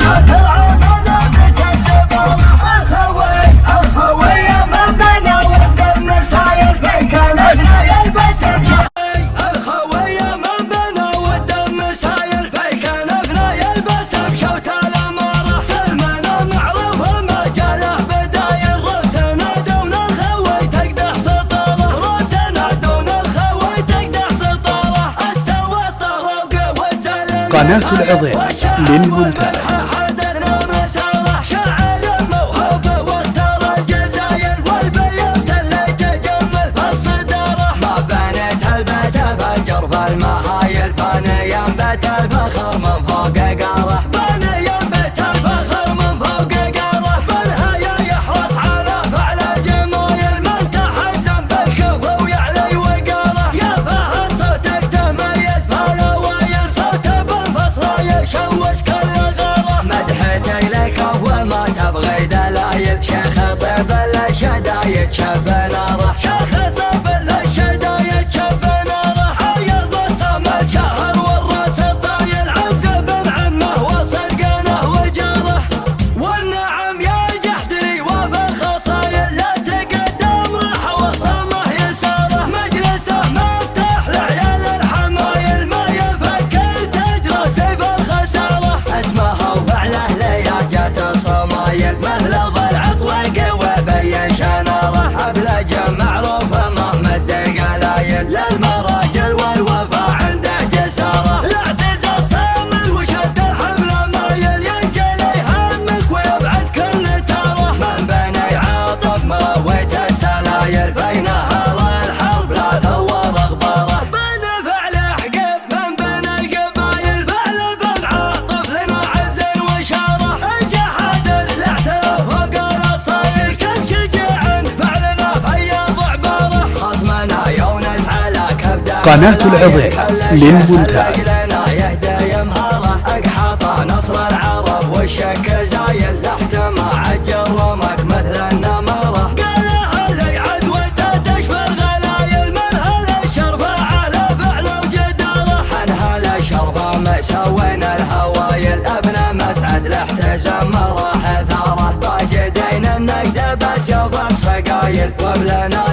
قناة العظيم للمونتاج. المهايل باني ينبت الفخر من فوق قاله، باني ينبت الفخر من فوق قاله، بالهيا يحرص على فعل جمايل من تحزن بالكف ويعلي وقاله، يا فهد صوتك تميز فالوايل صوت بالفصل يشوش كل غاله، مدحتي لك وما تبغي دلايل، شيخ طيب الشدايد شب ناره، شيخ طيب الشدايد شب ناره، شهر والراس الطايل عزب عمه وصدقنه وجاره، والنعم يا جحدري وفي الخصايل لا تقدم راح وصمه يساره، مجلسه مفتاح لعيال الحمايل ما يفكر تجرى سيف الخساره، اسمه وفعله لياقة الصمايل مثل العطوق وبين شناره، ابلج معروف ما مد قلايل للمراجل والوفاء قناة العظيم للمونتاج. يهدى يمهره اقحاط نصر العرب والشك زايل تحت ما عجل رمك مثل النمره، قالها لي عدوته تشفى الغلايل من هالشرفه على فعل وجداره، عن هالشرفه مسوين الهوايل ابن مسعد لاحتزم راح ثاره، باجدين النجد بس يوفق سقايل وبلنا